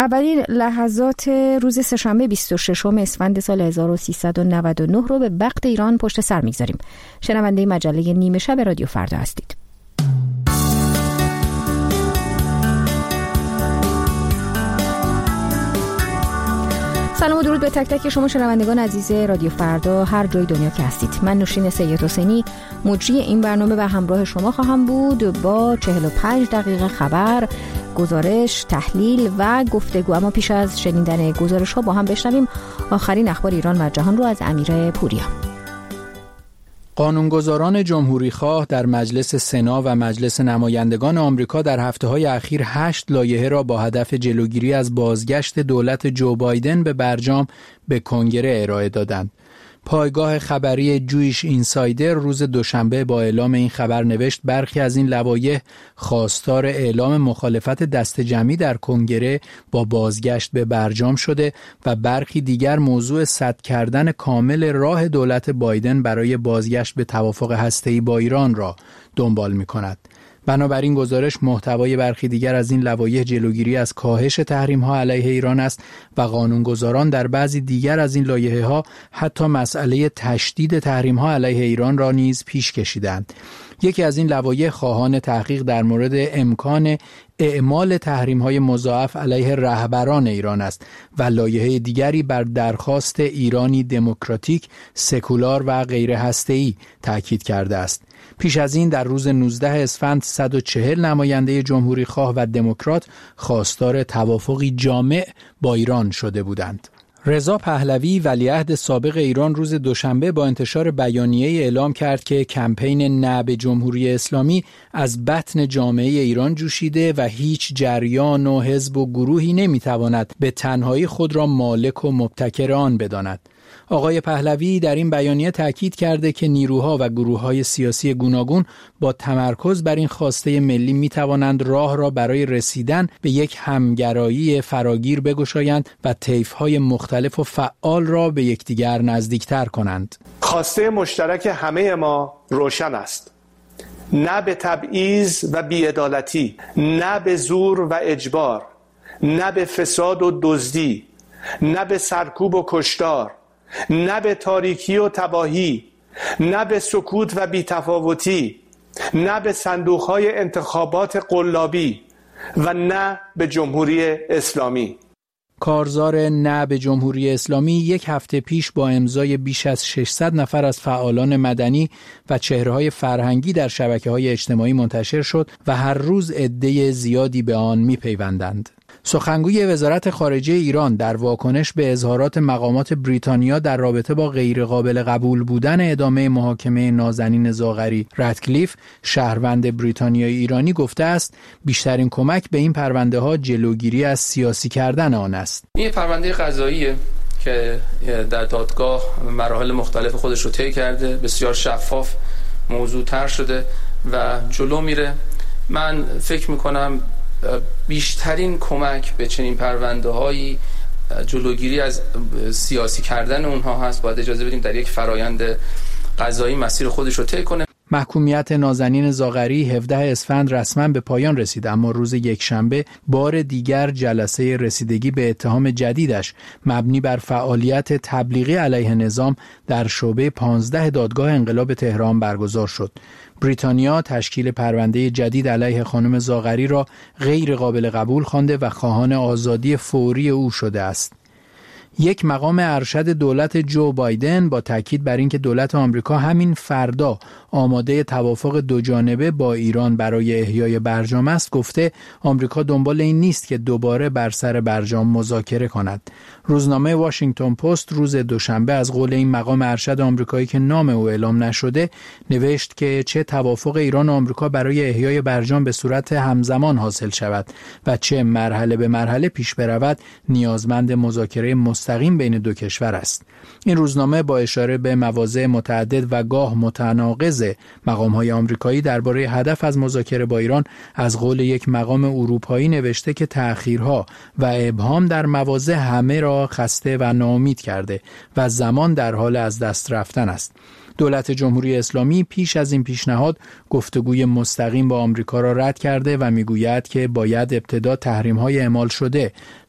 اولین لحظات روز سه‌شنبه 26 اسفند سال 1399 رو به وقت ایران پشت سر میگذاریم. شنونده مجله نیمه شب رادیو فردا هستید. سلام و درود به تک تک شما شنوندگان عزیز رادیو فردا هر جای دنیا که هستید. من نوشین سید حسینی مجری این برنامه و همراه شما خواهم بود با 45 دقیقه خبر، گزارش، تحلیل و گفتگو. اما پیش از شنیدن گزارش ها با هم بشنویم آخرین اخبار ایران و جهان رو از امیر پوریا. قانونگذاران جمهوریخواه در مجلس سنا و مجلس نمایندگان آمریکا در هفته‌های اخیر 8 لایحه را با هدف جلوگیری از بازگشت دولت جو بایدن به برجام به کنگره ارائه دادند. پایگاه خبری جویش اینسایدر روز دوشنبه با اعلام این خبر نوشت برخی از این لوایح خواستار اعلام مخالفت دسته‌جمعی در کنگره با بازگشت به برجام شده و برخی دیگر موضوع سد کردن کامل راه دولت بایدن برای بازگشت به توافق هسته‌ای با ایران را دنبال می‌کند. بنابراین گزارش محتوای برخی دیگر از این لوایح جلوگیری از کاهش تحریم‌ها علیه ایران است و قانونگذاران در بعضی دیگر از این لایحه‌ها حتی مسئله تشدید تحریم‌ها علیه ایران را نیز پیش کشیدند. یکی از این لوایح خواهان تحقیق در مورد امکان اعمال تحریم‌های مضاعف علیه رهبران ایران است و لایحه دیگری بر درخواست ایرانی دموکراتیک، سکولار و غیر هسته‌ای تاکید کرده است. پیش از این در روز 19 اسفند 140 نماینده جمهوری خواه و دموکرات خواستار توافقی جامع با ایران شده بودند. رضا پهلوی ولیعهد سابق ایران روز دوشنبه با انتشار بیانیه‌ای اعلام کرد که کمپین نه به جمهوری اسلامی از بطن جامعه ایران جوشیده و هیچ جریان و حزب و گروهی نمیتواند به تنهایی خود را مالک و مبتکر آن بداند. آقای پهلوی در این بیانیه تاکید کرده که نیروها و گروه‌های سیاسی گوناگون با تمرکز بر این خواسته ملی می‌توانند راه را برای رسیدن به یک همگرایی فراگیر بگشایند و طیف‌های مختلف و فعال را به یکدیگر نزدیکتر کنند. خواسته مشترک همه ما روشن است. نه به تبعیض و بی‌عدالتی، نه به زور و اجبار، نه به فساد و دزدی، نه به سرکوب و کشتار، نه به تاریکی و تباهی، نه به سکوت و بی‌تفاوتی، نه به صندوق‌های انتخابات قلابی و نه به جمهوری اسلامی. کارزار نه به جمهوری اسلامی یک هفته پیش با امضای بیش از 600 نفر از فعالان مدنی و چهره‌های فرهنگی در شبکه‌های اجتماعی منتشر شد و هر روز عده زیادی به آن می‌پیوندند. سخنگوی وزارت خارجه ایران در واکنش به اظهارات مقامات بریتانیا در رابطه با غیرقابل قبول بودن ادامه محاکمه نازنین زاغری رادکلیف، شهروند بریتانیایی ایرانی، گفته است بیشترین کمک به این پرونده ها جلوگیری از سیاسی کردن آن است. این پرونده قضاییه که در دادگاه مراحل مختلف خودش رو طی کرده، بسیار شفاف موضوع طرح شده و جلو میره. من فکر میکنم بیشترین کمک به چنین پرونده‌هایی جلوگیری از سیاسی کردن اونها هست. باید اجازه بدیم در یک فرایند قضایی مسیر خودش رو طی کنه. محکومیت نازنین زاغری 17 اسفند رسما به پایان رسید، اما روز یکشنبه بار دیگر جلسه رسیدگی به اتهام جدیدش مبنی بر فعالیت تبلیغی علیه نظام در شعبه 15 دادگاه انقلاب تهران برگزار شد. بریتانیا تشکیل پرونده جدید علیه خانم زاغری را غیر قابل قبول خوانده و خواهان آزادی فوری او شده است. یک مقام ارشد دولت جو بایدن با تاکید بر اینکه دولت آمریکا همین فردا آماده توافق دوجانبه با ایران برای احیای برجام است، گفته آمریکا دنبال این نیست که دوباره بر سر برجام مذاکره کند. روزنامه واشنگتن پست روز دوشنبه از قول این مقام ارشد آمریکایی که نام او اعلام نشده نوشت که چه توافق ایران و آمریکا برای احیای برجام به صورت همزمان حاصل شود و چه مرحله به مرحله پیش برود نیازمند مذاکره مستقیم بین دو کشور است. این روزنامه با اشاره به مواضع متعدد و گاه متناقض مقام‌های آمریکایی درباره هدف از مذاکره با ایران از قول یک مقام اروپایی نوشته که تأخیرها و ابهام در مواضع همه را خسته و ناامید کرده و زمان در حال از دست رفتن است. دولت جمهوری اسلامی پیش از این پیشنهاد گفتگوی مستقیم با آمریکا را رد کرده و میگوید که باید ابتدا تحریم‌های اعمال شده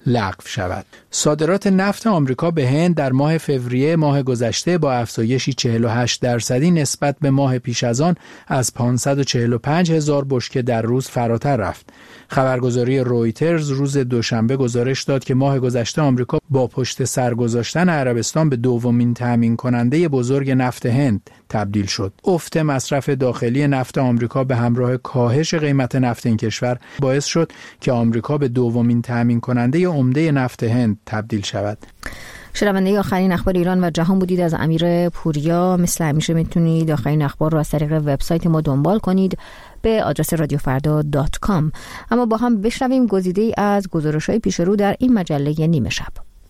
لغو شود. صادرات نفت آمریکا به هند در ماه فوریه ماه گذشته با افزایشی 48% نسبت به ماه پیش از آن از 545,000 بشکه در روز فراتر رفت. خبرگزاری رویترز روز دوشنبه گزارش داد که ماه گذشته آمریکا با پشت سر گذاشتن عربستان به دومین تامین کننده بزرگ نفت هند تبدیل شد. افت مصرف داخلی نفت آمریکا به همراه کاهش قیمت نفت این کشور باعث شد که آمریکا به دومین تامین کننده عمده نفت هند تبدیل شود. شنونده آخرین اخبار ایران و جهان بودید از امیر پوریا. مثل همیشه میتونید آخرین اخبار رو از طریق وبسایت ما دنبال کنید به آدرس radiofarda.com. اما با هم بشنویم گزیده‌ای از گزارش‌های پیش رو در این مجله نیمه شب.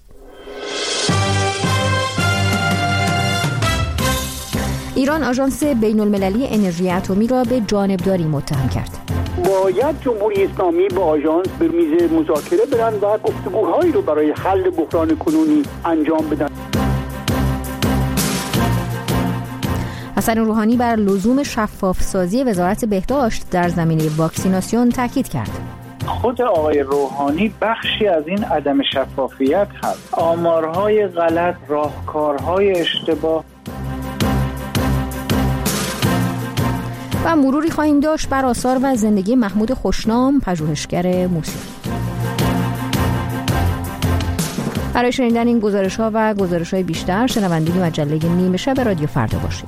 ایران آژانس بین‌المللی انرژی اتمی را به جانبداری متهم کرد. باید جمهوری اسلامی با آژانس به میز مذاکره برن و گفتگوهایی رو برای حل بحران کنونی انجام بدن. حسن روحانی بر لزوم شفاف سازی وزارت بهداشت در زمینه واکسیناسیون تاکید کرد. خود آقای روحانی بخشی از این عدم شفافیت هست. آمارهای غلط، راهکارهای اشتباه. و مروری خواهیم داشت بر آثار و زندگی محمود خوشنام، پژوهشگر موسیقی. برای شنیدن این گزارش‌ها و گزارش‌های بیشتر شنونده مجله نیمه شب رادیو فردا باشید.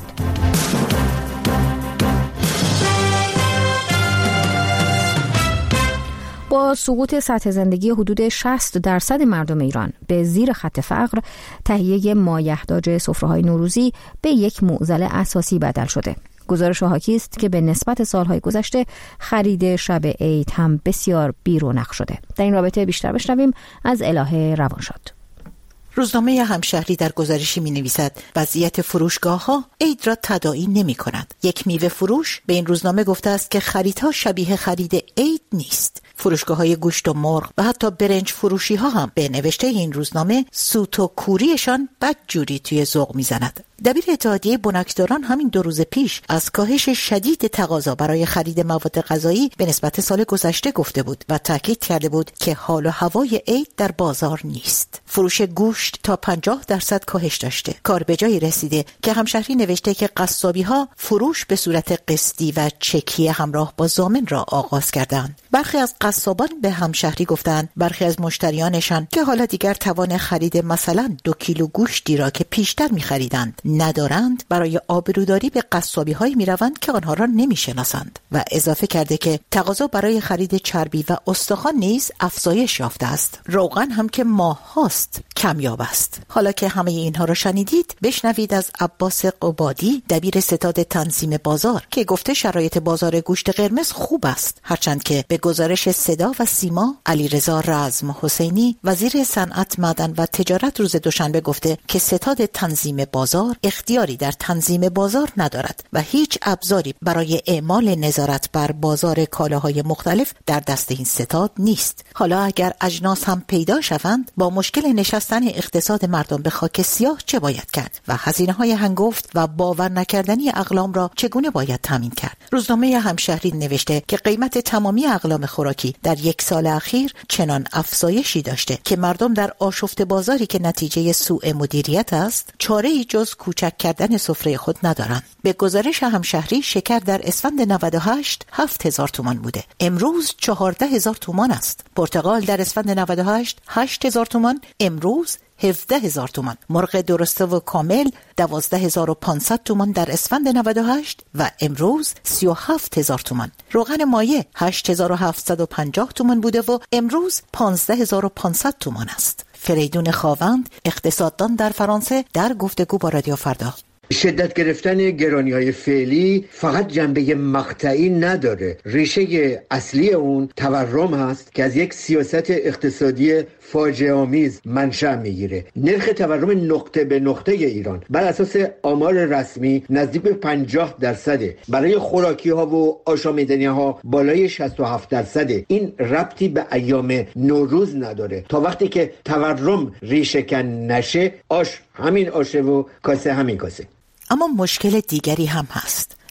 با سقوط سطح زندگی حدود 60% مردم ایران به زیر خط فقر، تهیه مایحتاج سفره‌های نوروزی به یک معضل اساسی بدل شده. گزارش حاکی است که به نسبت سالهای گذشته خرید شب عید هم بسیار بی‌رونق شده. در این رابطه بیشتر بشنویم از الهه روانشاد. روزنامه همشهری در گزارشی می‌نویسد وضعیت فروشگاه‌ها عید را تداعی نمی‌کند. یک میوه فروش به این روزنامه گفته است که خریدها شبیه خرید عید نیست. فروشگاه‌های گوشت و مرغ و حتی برنج فروشی‌ها هم به نوشته این روزنامه سوت و کوریشان بدجوری توی ذوق می‌زند. دبیر اتحادیه بنکداران همین 2 روز پیش از کاهش شدید تقاضا برای خرید مواد غذایی به نسبت سال گذشته گفته بود و تاکید کرده بود که حال و هوای عید در بازار نیست. فروش گوشت تا 50% کاهش داشته. کار به جایی رسیده که همشهری نوشته که قصابی‌ها فروش به صورت قسطی و چکی همراه با ضامن را آغاز کردند. برخی از قصابان به همشهری گفتند برخی از مشتریانشان که حالا دیگر توان خرید مثلا 2 کیلو گوشتی را که پیشتر می‌خریدند ندارند، برای آبروداری به قصابی‌هایی می‌روند که آنها را نمی‌شناسند. و اضافه کرده که تقاضا برای خرید چربی و استخوان نیز افزایش یافته است. روغن هم که ماه‌هاست کمیاب است. حالا که همه اینها را شنیدید، بشنوید از عباس قبادی، دبیر ستاد تنظیم بازار، که گفته شرایط بازار گوشت قرمز خوب است، هرچند که به گزارش صدا و سیما علیرضا رزم حسینی، وزیر صنعت، معدن و تجارت، روز دوشنبه گفته که ستاد تنظیم بازار اختیاری در تنظیم بازار ندارد و هیچ ابزاری برای اعمال نظارت بر بازار کالاهای مختلف در دست این ستاد نیست. حالا اگر اجناس هم پیدا شوند، با مشکل نشستن اقتصاد مردم به خاک سیاه چه باید کرد و هزینه‌های هنگفت و باور نکردنی اقلام را چگونه باید تامین کرد؟ روزنامه همشهری نوشته که قیمت تمامی اقلام خوراکی در 1 سال اخیر چنان افزایشی داشته که مردم در آشفته بازاری که نتیجه سوء مدیریت است، چاره‌ای جز کوچک کردن سفره خود ندارند. به گزارش همشهری شکر در اسفند 98 7,000 تومان بوده، امروز 14,000 تومان است. پرتقال در اسفند 98 8,000 تومان، امروز 17,000 تومان. مرغ درسته و کامل 12,500 تومان در اسفند 98 و امروز 37,000 تومان. روغن مایع 8,750 تومان بوده و امروز 15,500 تومان است. فریدون خاوند، اقتصاددان در فرانسه، در گفتگو با رادیو فردا: شدت گرفتن گرانی‌های فعلی فقط جنبه مقطعی نداره. ریشه اصلی اون تورم هست که از یک سیاست اقتصادی فاجعه آمیز منشأ میگیره. نرخ تورم نقطه به نقطه ایران بر اساس آمار رسمی نزدیک به 50%. برای خوراکی‌ها و آشامیدنی‌ها بالای 67%. این ربطی به ایام نوروز نداره. تا وقتی که تورم ریشه کن نشه، آش همین آشه و کاسه همین کاسه. اما مشکل دیگری هم هست.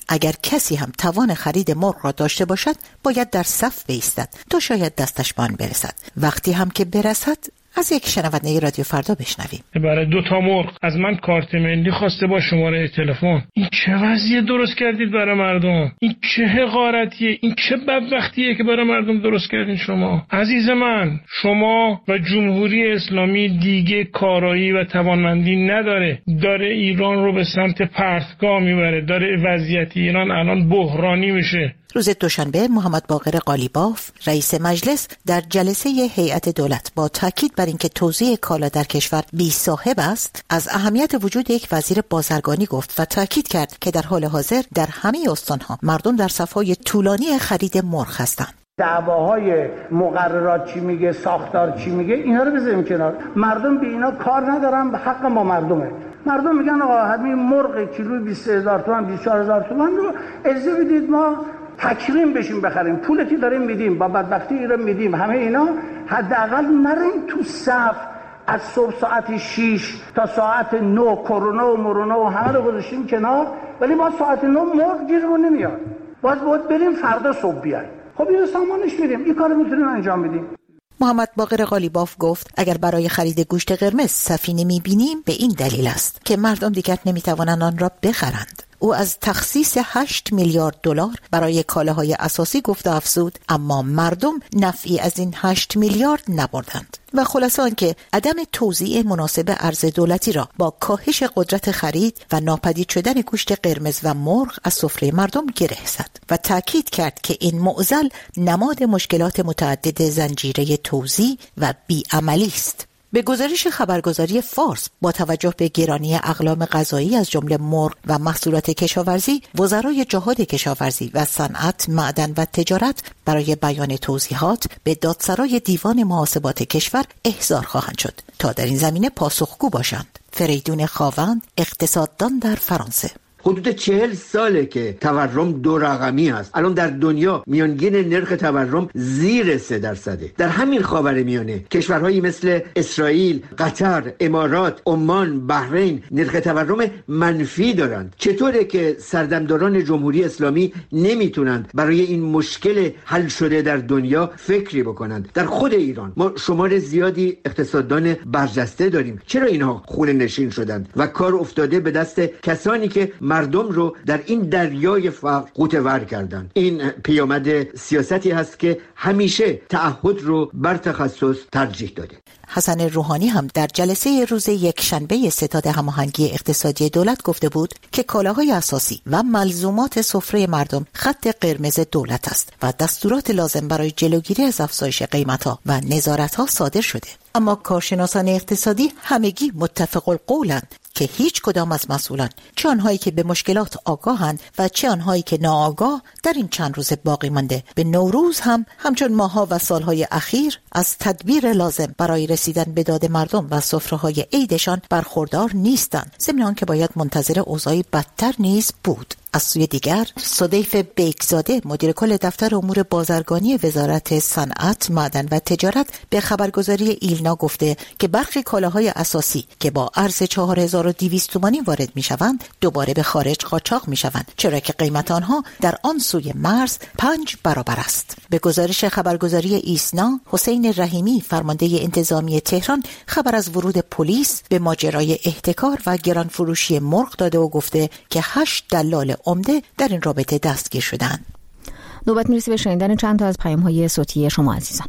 اگر کسی هم توان خرید مرغ را داشته باشد باید در صف بایستد تا شاید دستش به آن برسد. وقتی هم که برسد از یک شنونده رادیو فردا بشنویم. برای 2 تا مرغ از من کارت ملی خواسته با شماره تلفن. این چه وضعیه درست کردید برای مردم؟ این چه حقارتیه؟ این چه بدبختیه که برای مردم درست کردین شما؟ عزیز من، شما و جمهوری اسلامی دیگه کارایی و توانمندی نداره. داره ایران رو به سمت پرتگاه میبره. داره وضعیت ایران الان بحرانی میشه. روز دوشنبه محمد باقر قالیباف رئیس مجلس در جلسه هیئت دولت با تاکید بر اینکه توزیع کالا در کشور بی صاحب است از اهمیت وجود یک وزیر بازرگانی گفت و تاکید کرد که در حال حاضر در همه استانها مردم در صف‌های طولانی خرید مرغ هستند. دعواهای مقررات چی میگه، ساختار چی میگه، اینا رو بذاریم کنار. مردم به اینا کار ندارن، به حق ما مردمه. مردم میگن آقا همین مرغ کیلو 20000 تومان 24000 تومان رو اجازه بدید ما تکریم بشیم بخریم، پولی که داریم میدیم، با بدبختی رو میدیم، همه اینا حداقل نریم تو صف. از صبح ساعت 6 تا ساعت 9 کرونا و مرونا و همه رو گذاشتیم کنار، ولی ما ساعت 9 مرغ گیرمون نمیاد، باید بریم فردا صبح بیایم. خب اینو سامانش میدیم، این کارو میتونیم انجام بدیم. محمد باقر قالیباف گفت اگر برای خرید گوشت قرمز صفی نمیبینیم به این دلیل است که مردم دیگر نمیتوانند آن را بخرند. او از تخصیص 8 میلیارد دلار برای کالاهای اساسی گفت و افزود اما مردم نفعی از این 8 میلیارد نبردند و خلاصه آنکه عدم توزیع مناسب ارز دولتی را با کاهش قدرت خرید و ناپدید شدن گوشت قرمز و مرغ از سفره مردم گره زد و تاکید کرد که این معضل نماد مشکلات متعدد زنجیره توزیع و بیعملی است. به گزارش خبرگزاری فارس با توجه به گرانی اقلام غذایی از جمله مرغ و محصولات کشاورزی، وزرای جهاد کشاورزی و صنعت، معدن و تجارت برای بیان توضیحات به دادسرای دیوان محاسبات کشور احضار خواهند شد تا در این زمینه پاسخگو باشند. فریدون خاوند، اقتصاددان در فرانسه: حدود 40 ساله که تورم 2 رقمی است. الان در دنیا میانگین نرخ تورم زیر 3%. در همین خاورمیانه کشورهایی مثل اسرائیل، قطر، امارات، عمان، بحرین نرخ تورم منفی دارند. چطوره که سردمداران جمهوری اسلامی نمیتونند برای این مشکل حل شده در دنیا فکری بکنند؟ در خود ایران ما شمار زیادی اقتصاددان برجسته داریم. چرا اینها خونه نشین شدند و کار افتاده به دست کسانی که مردم رو در این دریای فقر غوطه‌ور کردند؟ این پیامد سیاستی هست که همیشه تعهد رو بر تخصص ترجیح داده. حسن روحانی هم در جلسه روز یکشنبه ستاد هماهنگی اقتصادی دولت گفته بود که کالاهای اساسی و ملزومات سفره مردم خط قرمز دولت است و دستورات لازم برای جلوگیری از افزایش قیمت‌ها و نظارت‌ها صادر شده. اما کارشناسان اقتصادی همگی متفق القولند که هیچ کدام از مسئولان، چه آنهایی که به مشکلات آگاهند و چه آنهایی که ناآگاه، در این چند روز باقی مانده به نوروز هم همچون ماها و سالهای اخیر از تدبیر لازم برای رسیدن به داد مردم و سفره‌های عیدشان برخوردار نیستند، ضمن آنکه باید منتظر اوضاعی بدتر نیز بود. از سوی دیگر صدیف بیکزاده، مدیر کل دفتر امور بازرگانی وزارت صنعت، معدن و تجارت، به خبرگزاری ایلنا گفته که برخی کالاهای اساسی که با ارز 4200 تومانی وارد میشوند دوباره به خارج قاچاق میشوند، چرا که قیمت آنها در آن سوی مرز 5 برابر است. به گزارش خبرگزاری ایسنا، حسین رحیمی، فرمانده انتظامی تهران، خبر از ورود پلیس به ماجرای احتکار و گرانفروشی مرغ داده و گفته که 8 دلال عمده در این رابطه دستگیر شدند. نوبت میرسه به شنیدن چند تا از پیام‌های صوتی شما عزیزان.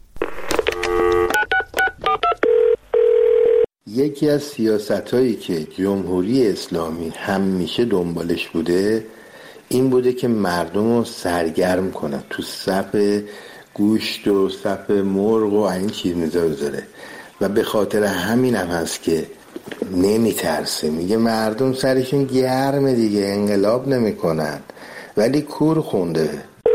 یکی از سیاستایی که جمهوری اسلامی همیشه دنبالش بوده این بوده که مردم رو سرگرم کنن، تو صف گوشت و صف مرغ و این چیز میذاره و به خاطر همین هم هست که نمیترسه، میگه مردم سرشون گرمه دیگه، انقلاب نمیکنن، ولی کور خونده.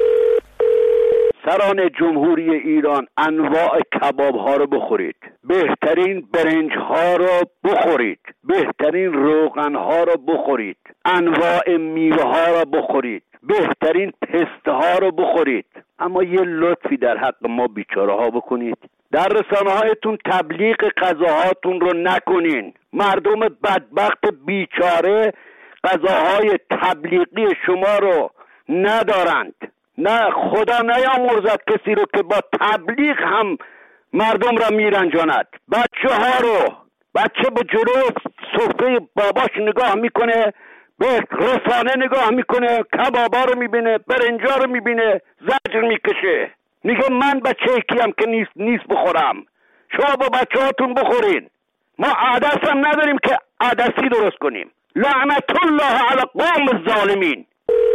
سران جمهوری ایران، انواع کباب ها رو بخورید، بهترین برنج ها رو بخورید، بهترین روغن ها رو بخورید، انواع میوه ها رو بخورید، بهترین پسته ها رو بخورید. اما یه لطفی در حق ما بیچاره ها بکنید، در رسانه هایتون تبلیغ غذاهاتون رو نکنین. مردم بدبخت بیچاره غذاهای تبلیغی شما رو ندارند. نه، خدا نیامرزد کسی رو که با تبلیغ هم مردم را میرنجاند. بچه به جلو سفره باباش نگاه میکنه، به رسانه نگاه میکنه، کبابا رو میبینه، برنجا رو میبینه، زجر میکشه، میگه من بچه کیم که نیست بخورم. شما با بچه هاتون بخورین، ما عدس هم نداریم که عدسی درست کنیم. لعنت الله علی قوم الظالمین.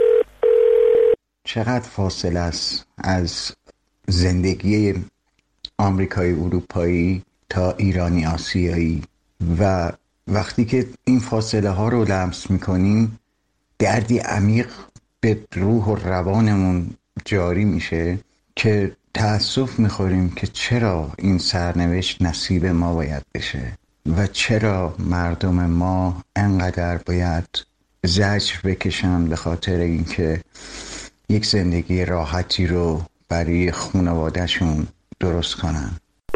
چقدر فاصله است از زندگی آمریکایی اروپایی تا ایرانی آسیایی، و وقتی که این فاصله ها رو لمس میکنیم دردی عمیق به روح و روانمون جاری میشه که تأسف میخوریم که چرا این سرنوشت نصیب ما باید بشه و چرا مردم ما انقدر باید زجر بکشن به خاطر اینکه یک زندگی راحتی رو برای خانواده‌شون درست کنن.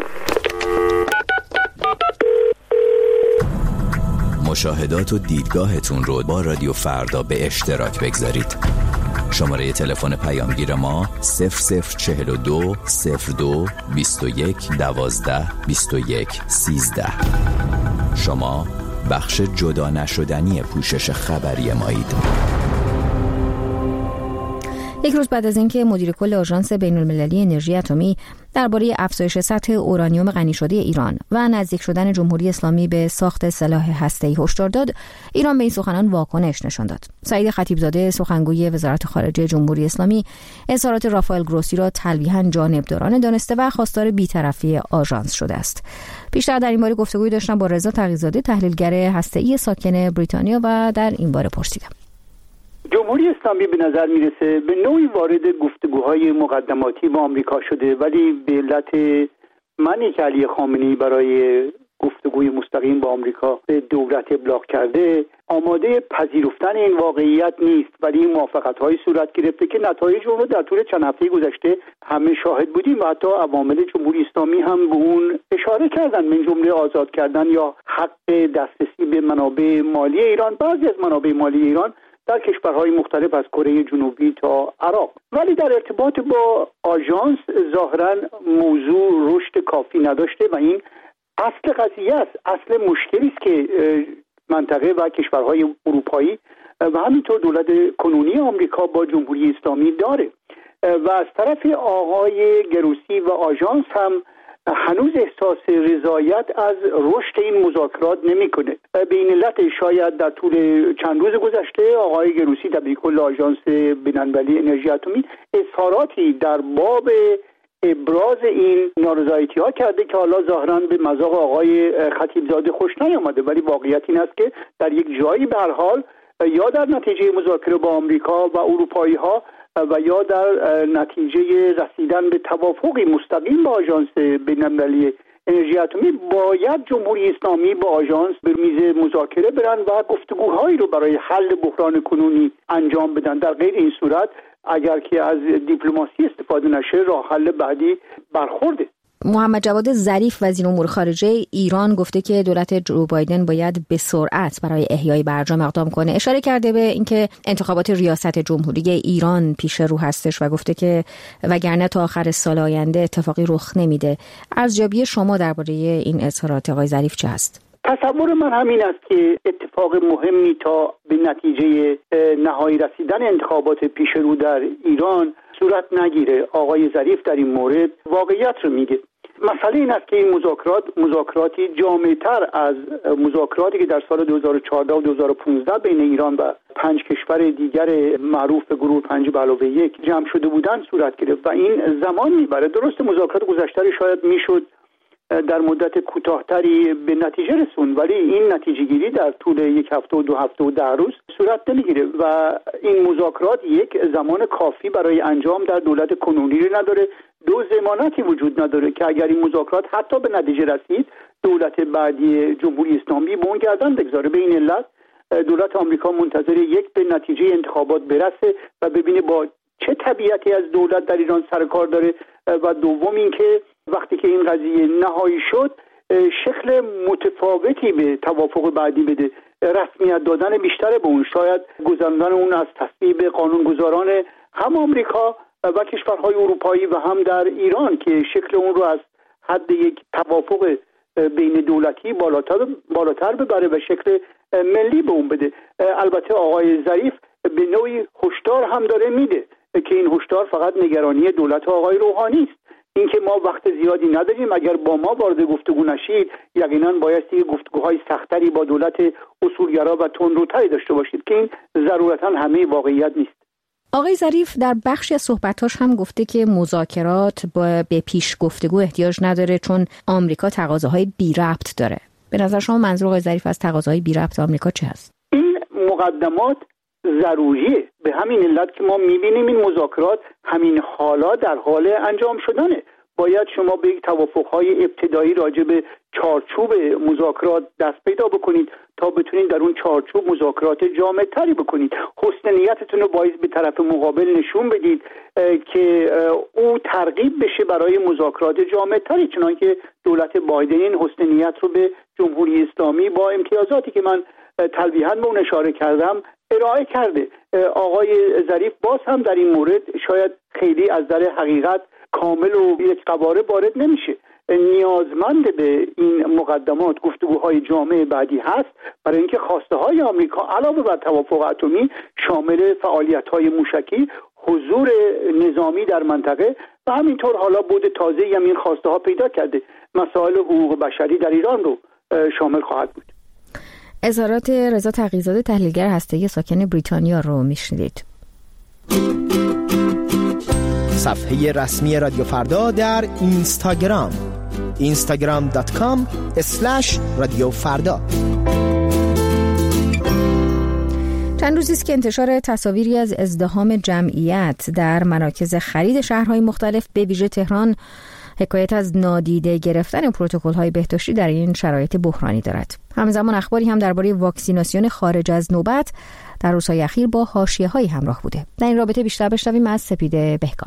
مشاهدات و دیدگاهتون رو با رادیو فردا به اشتراک بگذارید. شماره تلفن پیامگیر ما 0042 02 21 12 21 13. شما بخش جدا نشدنی پوشش خبری مایید. یک روز بعد از اینکه مدیر کل آژانس بین‌المللی انرژی اتمی درباره افزایش سطح اورانیوم غنی شده ایران و نزدیک شدن جمهوری اسلامی به ساخت سلاح هسته‌ای هشدار داد، ایران به این سخنان واکنش نشان داد. سعید خطیبزاده سخنگوی وزارت خارجه جمهوری اسلامی اظهارات رافائل گروسی را تلویحاً جانبدارانه دانسته و خواستار بی‌طرفی آژانس شده است. بیشتر در این باره گفتگوی داشتم با رضا تقی‌زاده، تحلیلگر هسته‌ای ساکن بریتانیا، و در این باره پرسیدم. جمهوری اسلامی به نظر میرسه به نوعی وارد گفتگوهای مقدماتی با آمریکا شده، ولی به علت منعی که علی خامنه‌ای برای گفتگوی مستقیم با آمریکا به دولت ابلاغ کرده آماده پذیرفتن این واقعیت نیست، ولی موافقت‌های صورت گرفته که نتایج اون رو در طول چند هفته گذشته همه شاهد بودیم و حتی عوامل جمهوری اسلامی هم به اون اشاره کردن، من جمله آزاد کردن یا حق دسترسی به منابع مالی ایران، بعضی از منابع مالی ایران در کشورهای مختلف از کره جنوبی تا عراق. ولی در ارتباط با آژانس ظاهراً موضوع رشد کافی نداشته و این اصل قضیه است، اصل مشکلی است که منطقه و کشورهای اروپایی و همینطور دولت کنونی آمریکا با جمهوری اسلامی داره. و از طرف آقای گروسی و آژانس هم هنوز احساس رضایت از رشد این مذاکرات نمیکنه. به این علت شاید در طول چند روز گذشته آقای گروسی دبیرکل آژانس بین‌المللی انرژی اتمی اظهاراتی در باب ابراز این نارضایتی ها کرده که حالا ظاهراً به مذاق آقای خطیبزاده خوش نیامده، ولی واقعیت این است که در یک جایی به هر حال یا در نتیجه مذاکره با آمریکا و اروپایی ها و یا در نتیجه رسیدن به توافقی مستقیم با آژانس بین‌المللی انرژی اتمی باید جمهوری اسلامی با آژانس به میز مذاکره برن و گفتگوهایی رو برای حل بحران کنونی انجام بدن. در غیر این صورت اگر که از دیپلماسی استفاده نشه راه حل بعدی برخورده. محمد جواد ظریف وزیر امور خارجه ایران گفته که دولت جو بایدن باید به سرعت برای احیای برجام اقدام کنه. اشاره کرده به اینکه انتخابات ریاست جمهوری ایران پیش رو هستش و گفته که وگرنه تا آخر سال آینده اتفاقی رخ نمیده. ارزیابی شما درباره این اظهارات آقای ظریف چه هست؟ تصور من همین است که اتفاق مهمی تا به نتیجه نهایی رسیدن انتخابات پیش رو در ایران صورت نگیره. آقای ظریف در این مورد واقعیت رو میگه. مسئله این است که این مذاکراتی جامع‌تر از مذاکراتی که در سال 2014 و 2015 بین ایران و 5 کشور دیگر معروف به گروه 5+1 جمع شده بودند صورت گرفت و این زمان میبره. درست مذاکرات گذشته شاید میشد در مدت کوتاه‌تری به نتیجه رسوند، ولی این نتیجه گیری در طول 1 هفته و 2 هفته و 10 روز صورت نمیگیره و این مذاکرات یک زمان کافی برای انجام در دولت کنونی نداره. دو ضمانتی وجود نداره که اگر این مذاکرات حتی به نتیجه رسید دولت بعدی جمهوری اسلامی به اون گردن بگذاره. به این علت دولت آمریکا منتظر یک به نتیجه انتخابات برسه و ببینه با چه طبیعتی از دولت در ایران سر کار داره و دوم اینکه وقتی که این قضیه نهایی شد شکل متفاوتی به توافق بعدی بده. رسمیت دادن بیشتر به اون، شاید گذراندن اون از تصویب قانونگذاران هم آمریکا و کشورهای اروپایی و هم در ایران که شکل اون رو از حد یک توافق بین دولتی بالاتر ببره و شکل ملی به اون بده. البته آقای ظریف به نوعی هشدار هم داره میده که این هشدار فقط نگرانی دولت آقای روحانی است، اینکه ما وقت زیادی نداریم، اگر با ما وارد گفتگو نشید یقینا بایستی گفتگوهای سختری با دولت اصولگرا و تندروتری داشته باشید که این ضرورتا همه واقعیت نیست. آقای ظریف در بخشی از صحبتاش هم گفته که مذاکرات به پیش گفتگو احتیاج نداره چون آمریکا تقاضاهای بی ربط داره. به نظر شما منظور آقای ظریف از تقاضاهای بی ربط آمریکا چه هست؟ این مقدمات ضروریه، به همین علت که ما میبینیم این مذاکرات همین حالا در حال انجام شدنه. باید شما به یک توافقهای ابتدایی راجع به چارچوب مذاکرات دست پیدا بکنید تا بتونید در اون چارچوب مذاکرات جامع‌تری بکنید. حسن نیتتون رو باید به طرف مقابل نشون بدید که او ترغیب بشه برای مذاکرات جامع‌تری، چنانکه دولت بایدن این حسن نیت رو به جمهوری اسلامی با امتیازاتی که من تلویحاً به اون اشاره کردم ارائه کرده. آقای ظریف باز هم در این مورد شاید خیلی از در حقیقت کامل و یک قواره وارد نمیشه. نیازمند به این مقدمات گفتگوهای جامع بعدی هست برای اینکه خواسته های آمریکا علاوه بر توافق اتمی شامل فعالیت های موشکی، حضور نظامی در منطقه و همینطور حالا بود تازه‌ای هم این خواسته ها پیدا کرده مسائل حقوق بشری در ایران رو شامل خواهد بود. اظهارات رضا تقی‌زاده تحلیلگر هسته‌ای ساکن بریتانیا رو میشنیدید. صفحه رسمی رادیو فردا در اینستاگرام instagram.com/رادیو فردا. چند روزی است که انتشار تصاویری از ازدحام جمعیت در مراکز خرید شهرهای مختلف به ویژه تهران حکایت از نادیده گرفتن پروتکل‌های بهداشتی در این شرایط بحرانی دارد. همزمان اخباری هم درباره واکسیناسیون خارج از نوبت در روزهای اخیر با حاشیه‌های همراه بوده. در این رابطه بیشتر بشنویم از سپیده بهکام.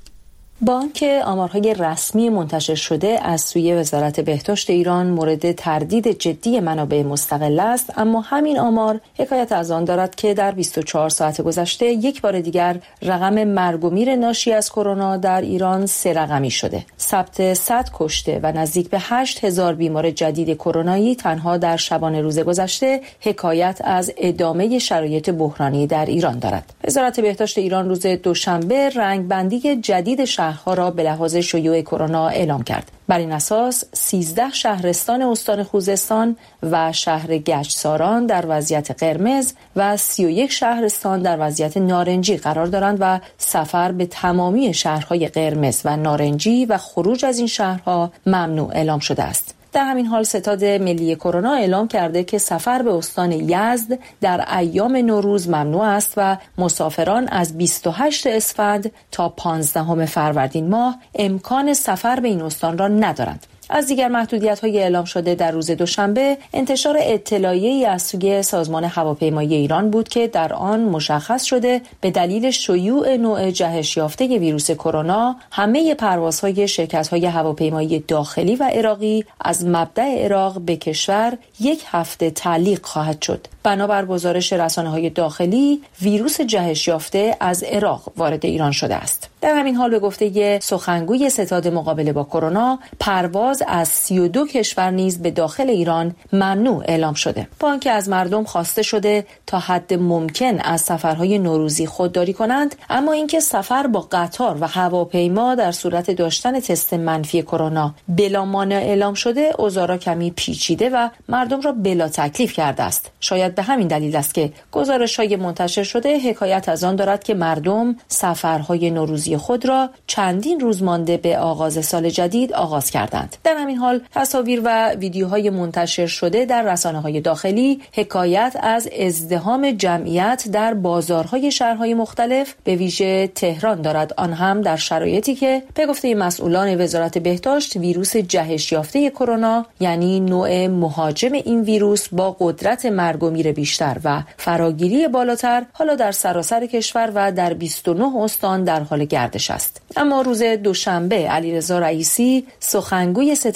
با آنکه آمارهای رسمی منتشر شده از سوی وزارت بهداشت ایران مورد تردید جدی منابع مستقل است، اما همین آمار حکایت از آن دارد که در 24 ساعت گذشته یک بار دیگر رقم مرگ و میر ناشی از کرونا در ایران 3 رقمی شده. ثبت 100 کشته و نزدیک به 8000 بیمار جدید کرونایی تنها در شبانه روز گذشته حکایت از ادامه شرایط بحرانی در ایران دارد. وزارت بهداشت ایران روز دوشنبه رنگبندی جدید شهرها را به لحاظ شیوع کرونا اعلام کرد. بر این اساس 13 شهرستان استان خوزستان و شهر گچساران در وضعیت قرمز و 31 شهرستان در وضعیت نارنجی قرار دارند و سفر به تمامی شهرهای قرمز و نارنجی و خروج از این شهرها ممنوع اعلام شده است. در همین حال ستاد ملی کرونا اعلام کرده که سفر به استان یزد در ایام نوروز ممنوع است و مسافران از 28 اسفند تا 15 فروردین ماه امکان سفر به این استان را ندارند. از دیگر محدودیت‌های اعلام شده در روز دوشنبه انتشار اطلاعیه‌ای از سوی سازمان هواپیمایی ایران بود که در آن مشخص شده به دلیل شیوع نوع جهش یافته ویروس کرونا همه پروازهای شرکت‌های هواپیمایی داخلی و عراقی از مبدأ عراق به کشور 1 هفته تعلیق خواهد شد. بنابر گزارش رسانه‌های داخلی ویروس جهش یافته از عراق وارد ایران شده است. در همین حال به گفته سخنگوی ستاد مقابله با کرونا پرواز از 32 کشور نیز به داخل ایران ممنوع اعلام شده. با آنکه از مردم خواسته شده تا حد ممکن از سفرهای نوروزی خودداری کنند، اما اینکه سفر با قطار و هواپیما در صورت داشتن تست منفی کرونا بلا مانع اعلام شده اوضاع را کمی پیچیده و مردم را بلا تکلیف کرده است. شاید به همین دلیل است که گزارش‌های منتشر شده حکایت از آن دارد که مردم سفرهای نوروزی خود را چندین روز مانده به آغاز سال جدید آغاز کردند. در همین حال تصاویر و ویدیوهای منتشر شده در رسانه‌های داخلی حکایت از ازدحام جمعیت در بازارهای شهرهای مختلف به ویژه تهران دارد، آن هم در شرایطی که به گفته مسئولان وزارت بهداشت ویروس جهش یافته کرونا یعنی نوع مهاجم این ویروس با قدرت مرگ و میر بیشتر و فراگیری بالاتر حالا در سراسر کشور و در 29 استان در حال گردش است. اما روز دوشنبه علیرضا رئیسی سخنگوی ستاد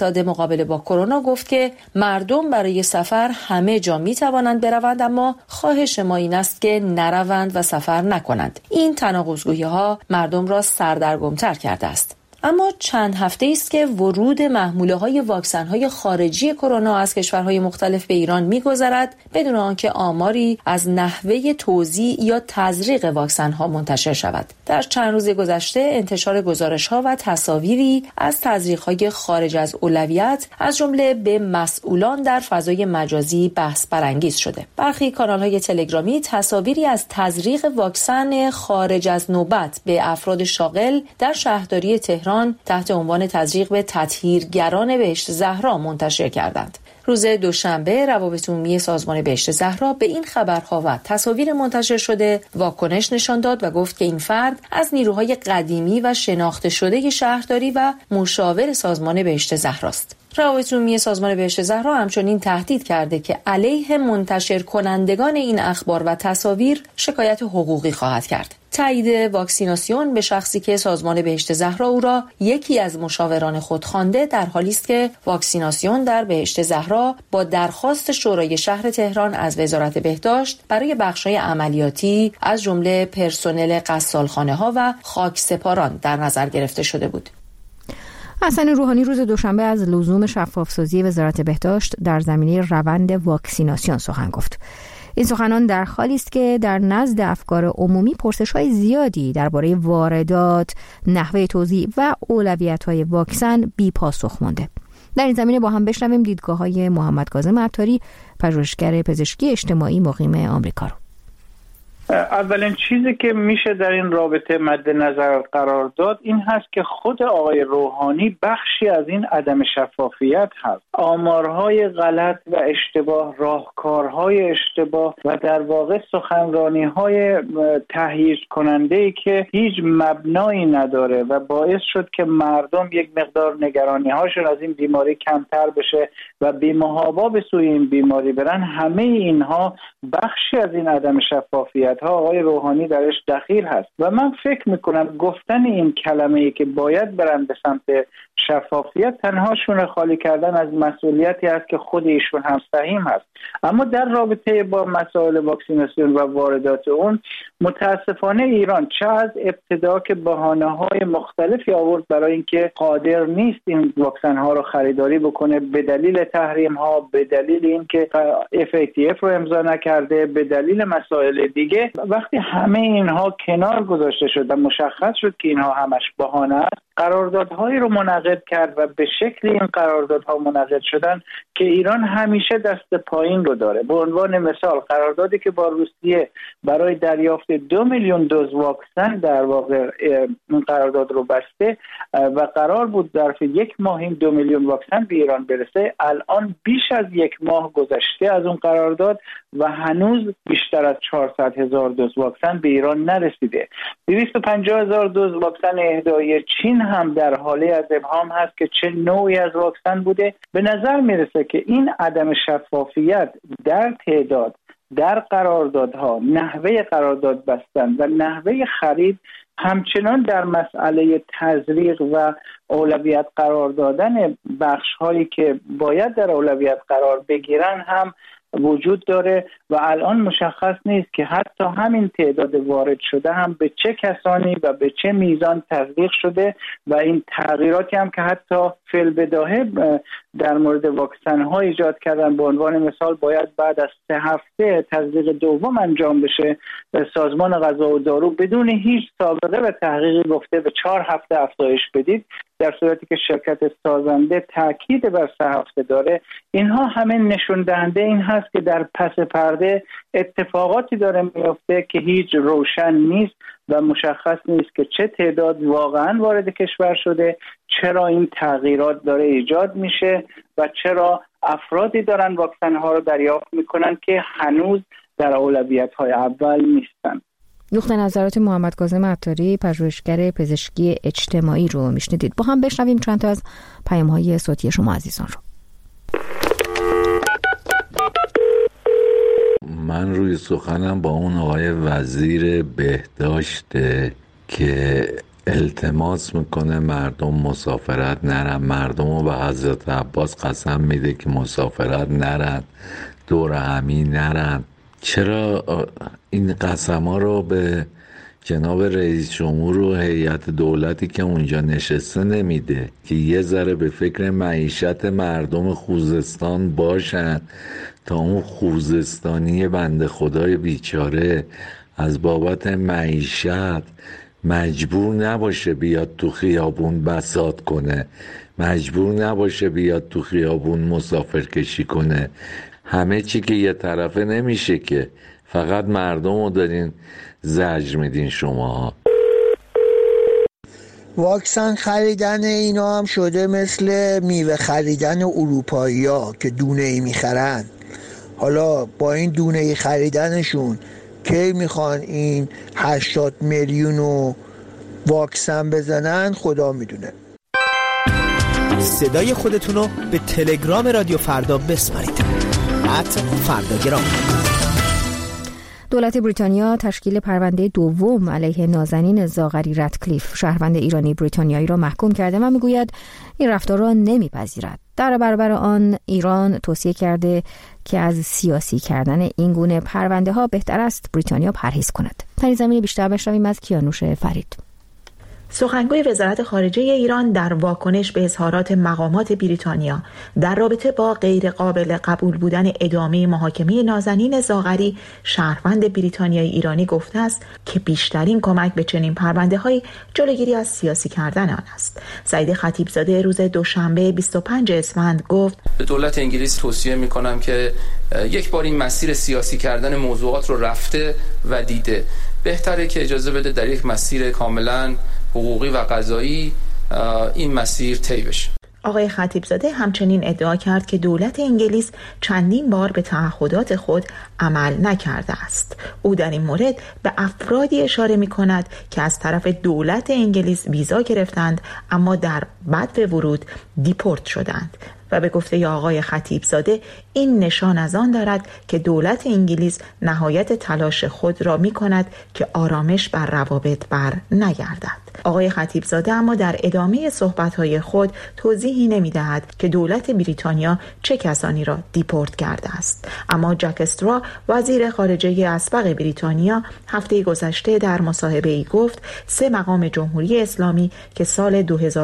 ستاد مقابله با کرونا گفت که مردم برای سفر همه جا می توانند بروند، اما خواهش ما این است که نروند و سفر نکنند. این تناقض‌گویی ها مردم را سردرگم‌تر کرده است. اما چند هفته است که ورود محموله‌های واکسن‌های خارجی کرونا از کشورهای مختلف به ایران می‌گذرد بدون آنکه آماری از نحوه توزیع یا تزریق واکسن‌ها منتشر شود. در چند روز گذشته انتشار گزارش‌ها و تصاویری از تزریق‌های خارج از اولویت از جمله به مسئولان در فضای مجازی بحث برانگیز شده. برخی کانال‌های تلگرامی تصاویری از تزریق واکسن خارج از نوبت به افراد شاغل در شهرداری تهران تحت عنوان تزریق به تطهیرگران بهشت زهرا منتشر کردند. روز دوشنبه روابط عمومی سازمان بهشت زهرا به این خبرها و تصاویر منتشر شده واکنش نشان داد و گفت که این فرد از نیروهای قدیمی و شناخته شده شهرداری و مشاور سازمان بهشت زهراست. روابط عمومی سازمان بهشت زهرا همچنین تهدید کرده که علیه منتشر کنندگان این اخبار و تصاویر شکایت حقوقی خواهد کرد. تایید واکسیناسیون به شخصی که سازمان بهشت زهرا او را یکی از مشاوران خود خوانده در حالی است که واکسیناسیون در بهشت زهرا با درخواست شورای شهر تهران از وزارت بهداشت برای بخش‌های عملیاتی از جمله پرسنل غسالخانه‌ها و خاکسپاران در نظر گرفته شده بود. حسن روحانی روز دوشنبه از لزوم شفافسازی وزارت بهداشت در زمینه روند واکسیناسیون سخن گفت. این سخنان در حالی است که در نزد افکار عمومی پرسش‌های زیادی درباره واردات، نحوه توزیع و اولویت‌های واکسن بی پاسخ مانده. در این زمینه با هم بشنویم دیدگاه‌های محمد کاظم عطاری، پژوهشگر پزشکی اجتماعی مقیم آمریکا رو. اولین چیزی که میشه در این رابطه مد نظر قرار داد این هست که خود آقای روحانی بخشی از این عدم شفافیت هست. آمارهای غلط و اشتباه، راهکارهای اشتباه و در واقع سخنرانی‌های تهییج کننده‌ای که هیچ مبنایی نداره و باعث شد که مردم یک مقدار نگرانی‌هاشون از این بیماری کمتر بشه و بی‌محابا به سوی این بیماری برن. همه اینها بخشی از این عدم شفافیت ها آقای روحانی درش دخیل هست و من فکر میکنم گفتن این کلمه‌ای که باید برن به سمت شفافیت تنها شونه خالی کردن از مسئولیتی است که خود ایشون هم سهیم هست. اما در رابطه با مسائل واکسیناسیون و واردات اون متاسفانه ایران چه از ابتدا که بهانه‌های مختلفی آورد برای اینکه قادر نیست این واکسن ها رو خریداری بکنه به دلیل تحریم ها، به دلیل اینکه FATF رو امضا نکرده، به دلیل مسائل دیگه. وقتی همه اینها کنار گذاشته شد و مشخص شد که اینها همش بهانه است، قراردادهایی رو منعقد کرد و به شکل این قراردادها منعقد شدن که ایران همیشه دست پایین رو داره. به عنوان مثال قراردادی که با روسیه برای دریافت 2 میلیون دوز واکسن در واقع این قرارداد رو بسته و قرار بود ظرف 1 ماه این 2 میلیون واکسن به ایران برسه. الان بیش از 1 ماه گذشته از اون قرارداد و هنوز بیشتر از 400,000 دوز واکسن به ایران نرسیده. 250,000 دوز واکسن اهدایی چین هم در حاله از ابهام هست که چه نوعی از واکسن بوده. به نظر میرسه که این عدم شفافیت در تعداد، در قراردادها، نحوه قرارداد بستن و نحوه خرید همچنان در مسئله تزریق و اولویت قرار دادن بخش هایی که باید در اولویت قرار بگیرن هم وجود داره و الان مشخص نیست که حتی همین تعداد وارد شده هم به چه کسانی و به چه میزان تزریق شده و این تغییراتی هم که حتی فی‌البداهه در مورد واکسن ها ایجاد کردن. به عنوان مثال باید بعد از 3 هفته تزریق دوم انجام بشه. سازمان غذا و دارو بدون هیچ سابقه و تحقیقی گفته به 4 هفته افزایش بدید، در صورتی که شرکت سازنده تاکید بر 3 هفته داره. اینها همه نشون دهنده این هست که در پس پرده اتفاقاتی داره میفته که هیچ روشن نیست و مشخص نیست که چه تعداد واقعا وارد کشور شده، چرا این تغییرات داره ایجاد میشه و چرا افرادی دارن واکسن ها رو دریافت میکنن که هنوز در اولویت های اول نیستن. نقطه نظرات محمد کاظم عطاری، پژوهشگر پزشکی اجتماعی رو میشنیدید. با هم بشنویم چند تا از پیام‌های صوتی شما عزیزان رو. من روی سخنم با اون آقای وزیر بهداشت که التماس میکنه مردم مسافرت نرن، مردم رو به حضرت عباس قسم میده که مسافرت نرن، دور همی نرن. چرا این قسم ها رو به جناب رئیس جمهور و هیئت دولتی که اونجا نشسته نمیده که یه ذره به فکر معیشت مردم خوزستان باشن تا اون خوزستانی بنده خدای بیچاره از بابت معیشت مجبور نباشه بیاد تو خیابون بساط کنه، مجبور نباشه بیاد تو خیابون مسافر کشی کنه. همه چی که یه طرفه نمیشه که، فقط مردم رو دارین زجر میدین شما. واکسن خریدن اینا هم شده مثل میوه خریدن اروپایی ها که دونه ای میخرن. حالا با این دونه ای خریدنشون کی میخوان این 80 میلیون واکسن بزنن خدا میدونه. صدای خودتونو به تلگرام رادیو فردا بسپارید. @فرداگرام. دولت بریتانیا تشکیل پرونده دوم علیه نازنین زاغری رتکلیف، شهروند ایرانی بریتانیایی را محکوم کرده و میگوید این رفتار را نمیپذیرد. در برابر آن ایران توصیه کرده که از سیاسی کردن این گونه پرونده ها بهتر است بریتانیا پرهیز کند. در این زمینه بیشتر بشنویم از کیانوش فرید. سخنگوی وزارت خارجه ایران در واکنش به اظهارات مقامات بریتانیا در رابطه با غیر قابل قبول بودن ادامه محاکمه نازنین زاغری، شهروند بریتانیایی ایرانی گفته است که بیشترین کمک به چنین پرونده‌هایی جلوگیری از سیاسی کردن آن است. سعید خطیبزاده روز دوشنبه 25 اسفند گفت: به دولت انگلیس توصیه می‌کنم که یک بار این مسیر سیاسی کردن موضوعات رو رفته و دیده. بهتره که اجازه بده در یک مسیر کاملاً حقوقی و قضایی این مسیر طی بشه. آقای خطیبزاده همچنین ادعا کرد که دولت انگلیس چندین بار به تعهدات خود عمل نکرده است. او در این مورد به افرادی اشاره می کند که از طرف دولت انگلیس ویزا گرفتند اما در بعد ورود دیپورت شدند و به گفته آقای خطیبزاده این نشان از آن دارد که دولت انگلیس نهایت تلاش خود را می کند که آرامش بر روابط بر نگردد. آقای خطیبزاده اما در ادامه صحبت‌های خود توضیحی نمی‌دهد که دولت بریتانیا چه کسانی را دیپورت کرده است. اما جک استرا، وزیر خارجه اسبق بریتانیا، هفته گذشته در مصاحبه‌ای گفت 3 مقام جمهوری اسلامی که سال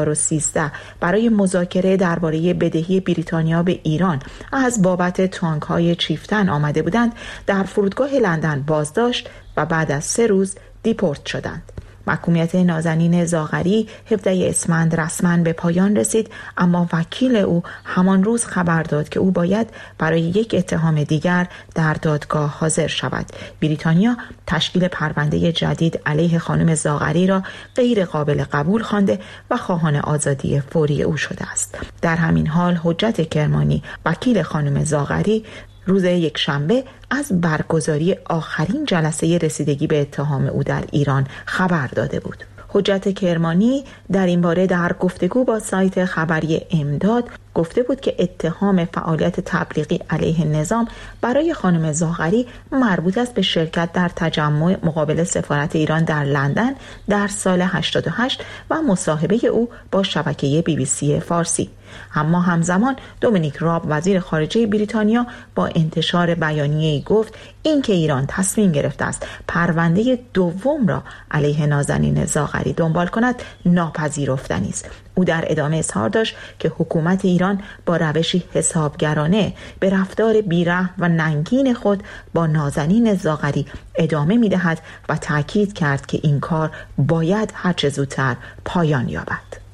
2013 برای مذاکره درباره بدهی بریتانیا به ایران از بابت تانک‌های چیفتن آمده بودند، در فرودگاه لندن بازداشت و بعد از 3 روز دیپورت شدند. محکومیت نازنین زاغری 17 اسفند رسما به پایان رسید، اما وکیل او همان روز خبر داد که او باید برای یک اتهام دیگر در دادگاه حاضر شود. بریتانیا تشکیل پرونده جدید علیه خانم زاغری را غیر قابل قبول خوانده و خواهان آزادی فوری او شده است. در همین حال حجت کرمانی، وکیل خانم زاغری، روز یکشنبه از برگزاری آخرین جلسه رسیدگی به اتهام او در ایران خبر داده بود. حجت کرمانی در این باره در گفتگو با سایت خبری امداد گفته بود که اتهام فعالیت تبلیغی علیه نظام برای خانم زاغری مربوط است به شرکت در تجمع مقابل سفارت ایران در لندن در سال 88 و مصاحبه او با شبکه BBC فارسی. اما همزمان دومینیک راب، وزیر خارجه بریتانیا، با انتشار بیانیه‌ای گفت اینکه ایران تصمیم گرفته است پرونده دوم را علیه نازنین زاغری دنبال کند ناپذیرفتنی است. او در ادامه اظهار داشت که حکومت ایران با روشی حسابگرانه به رفتار بیرحم و ننگین خود با نازنین زاغری ادامه می‌دهد و تاکید کرد که این کار باید هرچه زودتر پایان یابد.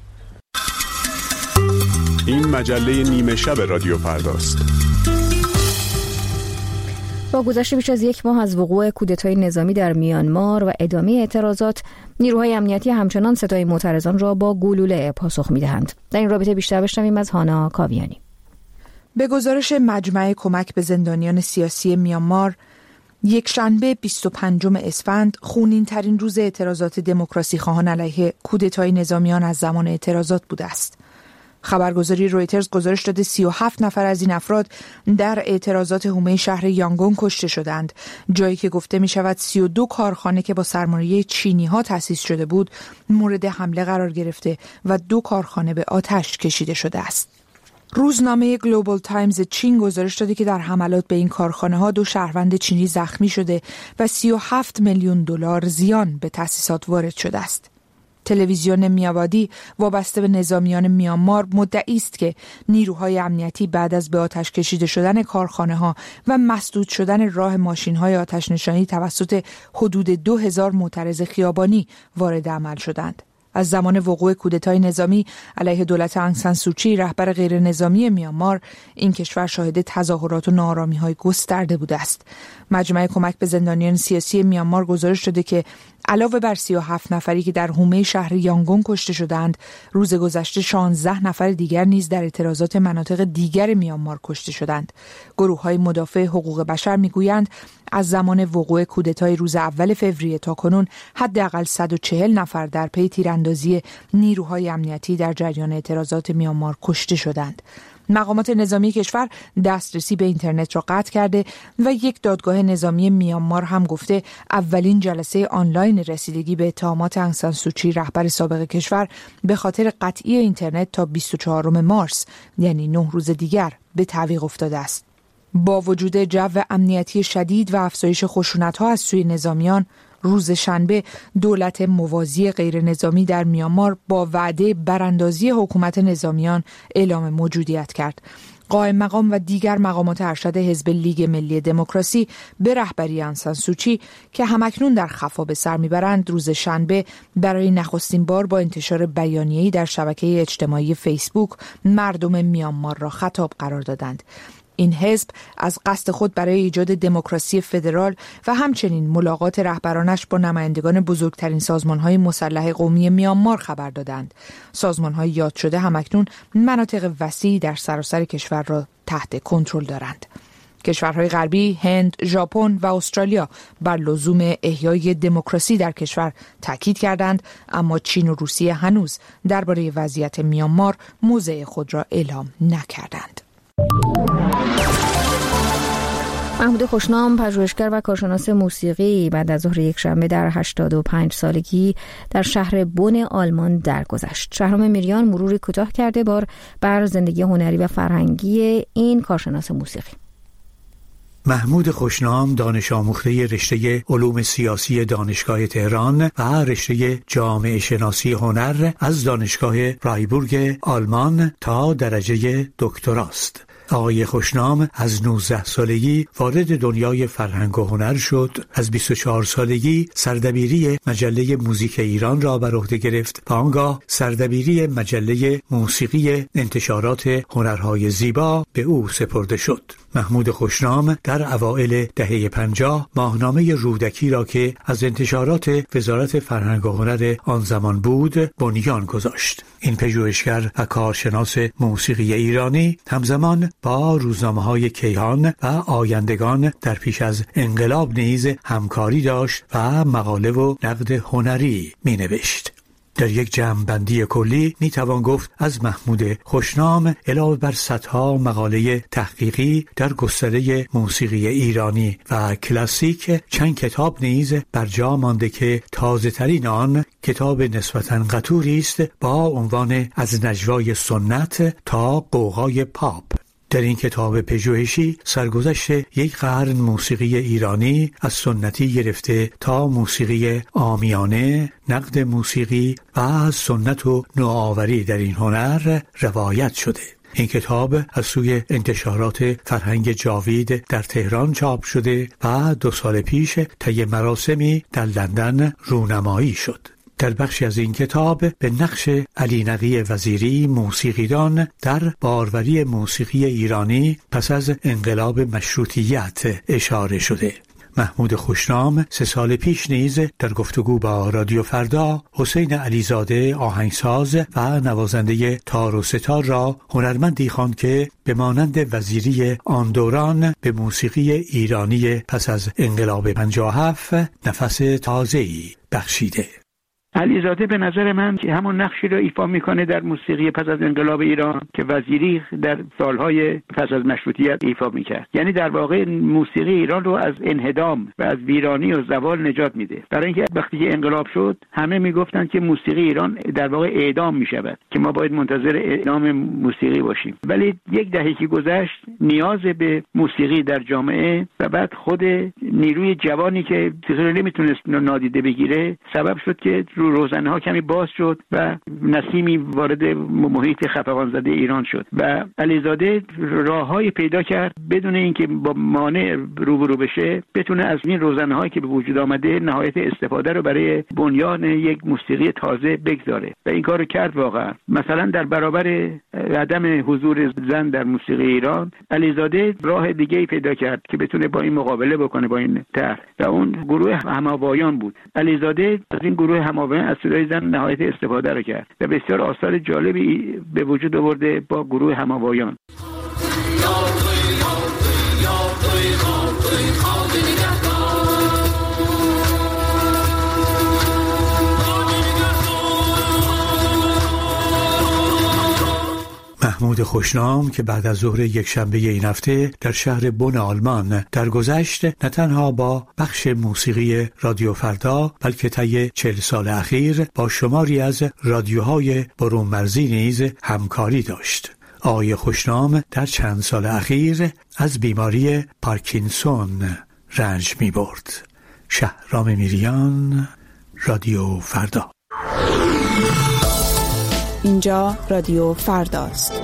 این مجله نیمه شب رادیو فرداست. با گذشت بیش از 1 ماه از وقوع کودتای نظامی در میانمار و ادامه اعتراضات، نیروهای امنیتی همچنان صدای معترضان را با گلوله پاسخ می‌دهند. در این رابطه بیشتر بشنویم از هانا کاویانی. به گزارش مجمع کمک به زندانیان سیاسی میانمار، یکشنبه 25 اسفند خونین‌ترین روز اعتراضات دموکراسی خواهان علیه کودتای نظامیان از زمان اعتراضات بوده است. خبرگزاری رویترز گزارش داده 37 نفر از این افراد در اعتراضات حومه شهر یانگون کشته شدند، جایی که گفته می شود 32 کارخانه که با سرمایه چینی ها تأسیس شده بود مورد حمله قرار گرفته و 2 کارخانه به آتش کشیده شده است. روزنامه گلوبال تایمز چین گزارش داده که در حملات به این کارخانه ها 2 شهروند چینی زخمی شده و 37 میلیون دلار زیان به تأسیسات وارد شده است. تلویزیون میاوادی وابسته به نظامیان میانمار مدعی است که نیروهای امنیتی بعد از به آتش کشیده شدن کارخانه‌ها و مسدود شدن راه ماشین‌های آتش‌نشانی توسط حدود 2000 معترض خیابانی وارد عمل شدند. از زمان وقوع کودتای نظامی علیه دولت آنگ سان سوچی رهبر غیر نظامی میانمار، این کشور شاهد تظاهرات و ناآرامی‌های گسترده بوده است. مجمع کمک به زندانیان سیاسی میانمار گزارش داده که علاوه بر 37 نفری که در حومه شهر یانگون کشته شدند، روز گذشته 16 نفر دیگر نیز در اعتراضات مناطق دیگر میانمار کشته شدند. گروه‌های مدافع حقوق بشر میگویند از زمان وقوع کودتای روز اول فوریه تا کنون حداقل 140 نفر در پی تیراندازی نیروهای امنیتی در جریان اعتراضات میانمار کشته شدند. مقامات نظامی کشور دسترسی به اینترنت را قطع کرده و یک دادگاه نظامی میانمار هم گفته اولین جلسه آنلاین رسیدگی به اتهامات آنگ سان سوچی رهبر سابق کشور به خاطر قطعی اینترنت تا 24 مارس، یعنی 9 روز دیگر، به تعویق افتاده است. با وجود جو امنیتی شدید و افزایش خشونت‌ها از سوی نظامیان، روز شنبه دولت موازی غیر نظامی در میانمار با وعده براندازی حکومت نظامیان اعلام موجودیت کرد. قائم مقام و دیگر مقامات ارشد حزب لیگ ملی دموکراسی به رهبری آنگ سان سوچی که همکنون در خفا به سر میبرند، روز شنبه برای نخستین بار با انتشار بیانیه‌ای در شبکه اجتماعی فیسبوک مردم میانمار را خطاب قرار دادند. این حزب از قصد خود برای ایجاد دموکراسی فدرال و همچنین ملاقات رهبرانش با نمایندگان بزرگترین سازمان‌های مسلح قومی میانمار خبر دادند. سازمان‌های یاد شده همکنون مناطق وسیعی در سراسر کشور را تحت کنترل دارند. کشورهای غربی، هند، ژاپن و استرالیا بر لزوم احیای دموکراسی در کشور تاکید کردند، اما چین و روسیه هنوز درباره وضعیت میانمار موضع خود را اعلام نکردند. محمود خوشنام، پژوهشگر و کارشناس موسیقی، بعد از ظهر یکشنبه در 85 سالگی در شهر بن آلمان درگذشت. شهرام میریان مروری کوتاه کرده بر زندگی هنری و فرهنگی این کارشناس موسیقی. محمود خوشنام دانش آموخته رشته علوم سیاسی دانشگاه تهران و رشته جامعه شناسی هنر از دانشگاه فرایبورگ آلمان تا درجه دکتراست. آقای خوشنام از 19 سالگی وارد دنیای فرهنگ و هنر شد. از 24 سالگی سردبیری مجله موزیک ایران را بر عهده گرفت و آنگاه سردبیری مجله موسیقی انتشارات هنرهای زیبا به او سپرده شد. محمود خوشنام در اوائل دهه 50 ماهنامه رودکی را که از انتشارات وزارت فرهنگ و هنر آن زمان بود بنیان گذاشت. این پژوهشگر و کارشناس موسیقی ایرانی همزمان با روزنامه‌های کیهان و آیندگان در پیش از انقلاب نیز همکاری داشت و مقاله و نقد هنری می‌نوشت. در یک جمع‌بندی کلی میتوان گفت از محمود خوشنام علاوه بر صدها مقاله تحقیقی در گستره موسیقی ایرانی و کلاسیک چند کتاب نیز بر جا مانده که تازه‌ترین آن کتاب نسبتاً قطوری است با عنوان از نجوای سنت تا غوغای پاپ. در این کتاب پژوهشی سرگذشت یک قرن موسیقی ایرانی از سنتی گرفته تا موسیقی عامیانه، نقد موسیقی و سنت و نوآوری در این هنر روایت شده. این کتاب از سوی انتشارات فرهنگ جاوید در تهران چاپ شده و 2 سال پیش طی مراسمی در لندن رونمایی شد. در بخشی از این کتاب به نقش علی نقی وزیری موسیقیدان در باروری موسیقی ایرانی پس از انقلاب مشروطیت اشاره شده. محمود خوشنام 3 سال پیش نیز در گفتگو با رادیو فردا حسین علیزاده آهنگساز و نوازنده تار و ستار را هنرمندی خواند که به مانند وزیری آن دوران به موسیقی ایرانی پس از انقلاب 57 نفس تازه‌ای بخشیده. علیزاده به نظر من همون نقشی را ایفا میکنه در موسیقی پس از انقلاب ایران که وزیری در سالهای پس از مشروطیت ایفا میکرد. یعنی در واقع موسیقی ایران رو از انهدام و از ویرانی و زوال نجات میده. برای اینکه وقتی که انقلاب شد همه میگفتن که موسیقی ایران در واقع اعدام میشود که ما باید منتظر اعدام موسیقی باشیم. ولی یک دهه که گذشت نیاز به موسیقی در جامعه و بعد خود نیروی جوانی که موسیقی رو نمیتونست نادیده بگیره سبب شد که رو روزنه ها کمی باز شد و نسیمی وارد محیط خفقان زده ایران شد و علیزاده راههای پیدا کرد بدون اینکه با مانع روبرو بشه بتونه از این روزنه هایی که به وجود آمده نهایت استفاده رو برای بنیان یک موسیقی تازه بگذاره و این کارو کرد. واقعا مثلا در برابر عدم حضور زن در موسیقی ایران علیزاده راه دیگه‌ای پیدا کرد که بتونه با این مقابله بکنه با این طرح و اون گروه هماوایان بود. علیزاده از این گروه هماوایان از صدای زن نهایت استفاده رو کرد و بسیار آثار جالبی به وجود آورده با گروه هماوایان. محمود خوشنام که بعد از ظهر یک شنبه این هفته در شهر بن آلمان درگذشت نه تنها با بخش موسیقی رادیو فردا بلکه طی 40 سال اخیر با شماری از رادیوهای برون مرزی نیز همکاری داشت. آقای خوشنام در چند سال اخیر از بیماری پارکینسون رنج می برد. شهرام میریان، رادیو فردا. اینجا رادیو فرداست.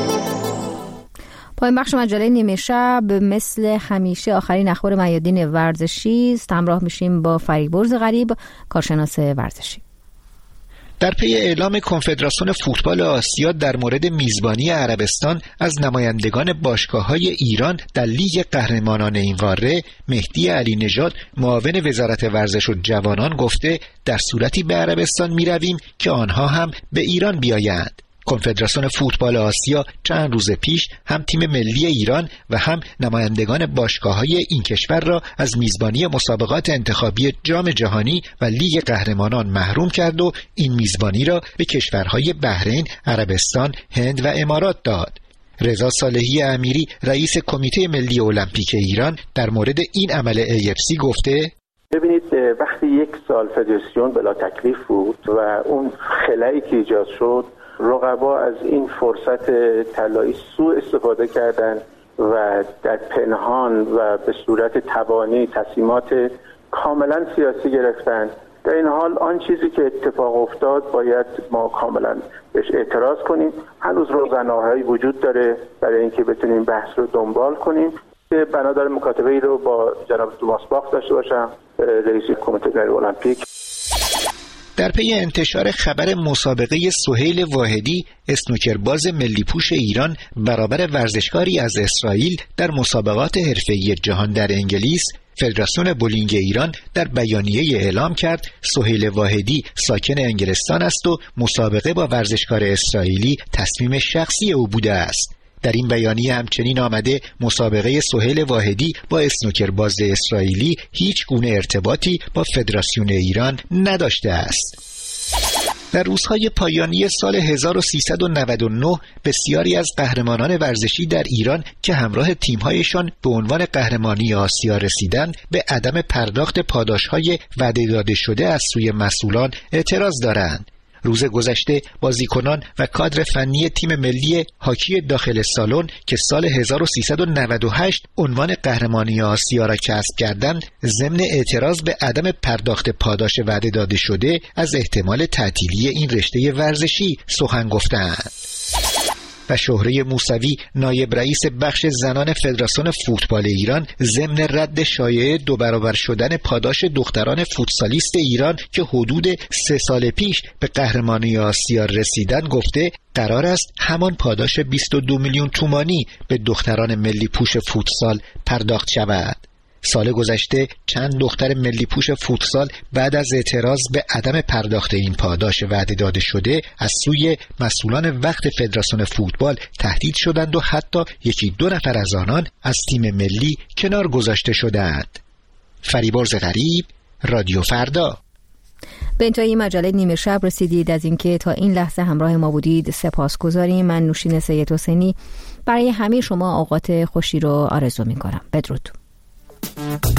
پایان بخش مجله نیمه شب مثل همیشه آخرین اخبار میادین ورزشی است. همراه میشیم با فریبرز غریب، کارشناس ورزشی. در پی اعلام کنفدراسیون فوتبال آسیا در مورد میزبانی عربستان از نمایندگان باشگاه‌های ایران در لیگ قهرمانان این قاره، مهدی علی نژاد معاون وزارت ورزش و جوانان گفته در صورتی به عربستان می‌رویم که آنها هم به ایران بیایند. کنفدراسیون فوتبال آسیا چند روز پیش هم تیم ملی ایران و هم نمایندگان باشگاه‌های این کشور را از میزبانی مسابقات انتخابی جام جهانی و لیگ قهرمانان محروم کرد و این میزبانی را به کشورهای بحرین، عربستان، هند و امارات داد. رضا صالحی امیری رئیس کمیته ملی المپیک ایران در مورد این عمل AFC گفته: ببینید وقتی یک سال فدراسیون بلا تکلیف بود و اون خلایی که ایجاد شد، رقبا از این فرصت طلایی سوء استفاده کردند و در پنهان و به صورت تبانی تصمیمات کاملا سیاسی گرفتند. در این حال آن چیزی که اتفاق افتاد باید ما کاملا بهش اعتراض کنیم. هنوز روزنامه‌هایی وجود داره برای اینکه بتونیم بحث رو دنبال کنیم. بنا داره مکاتبه ای رو با جناب توماس باخ داشته باشم، رئیس کمیته ملی المپیک. در پی انتشار خبر مسابقه سهیل واحدی اسنوکرباز ملی پوش ایران برابر ورزشکاری از اسرائیل در مسابقات حرفه‌ای جهان در انگلیس، فدراسیون بولینگ ایران در بیانیه اعلام کرد سهیل واحدی ساکن انگلستان است و مسابقه با ورزشکار اسرائیلی تصمیم شخصی او بوده است. در این بیانیه همچنین آمده مسابقه سهیل واحدی با اسنوکرباز اسرائیلی هیچ گونه ارتباطی با فدراسیون ایران نداشته است. در روزهای پایانی سال 1399 بسیاری از قهرمانان ورزشی در ایران که همراه تیم‌هایشان به عنوان قهرمانی آسیا رسیدند به عدم پرداخت پاداش‌های وعده داده شده از سوی مسئولان اعتراض دارند. روز گذشته بازیکنان و کادر فنی تیم ملی هاکی داخل سالن که سال 1398 عنوان قهرمانی آسیا را کسب کردند، ضمن اعتراض به عدم پرداخت پاداش وعده داده شده از احتمال تعطیلی این رشته ورزشی سخن گفتند. و شهره موسوی نایب رئیس بخش زنان فدراسیون فوتبال ایران ضمن رد شایعه 2 برابر شدن پاداش دختران فوتسالیست ایران که حدود 3 سال پیش به قهرمانی آسیا رسیدن گفته قرار است همان پاداش 22 میلیون تومانی به دختران ملی پوش فوتسال پرداخت شود. سال گذشته چند دختر ملی پوش فوتسال بعد از اعتراض به عدم پرداخت این پاداش وعده داده شده از سوی مسئولان وقت فدراسیون فوتبال تهدید شدند و حتی 1-2 نفر از آنان از تیم ملی کنار گذاشته شدند. فریبرز غریب، رادیو فردا. به انتهای مجله نیمه شب رسیدید. از اینکه تا این لحظه همراه ما بودید سپاسگزاریم. من نوشین سید حسینی برای همه شما اوقات خوشی رو آرزو می‌کنم. بدرود.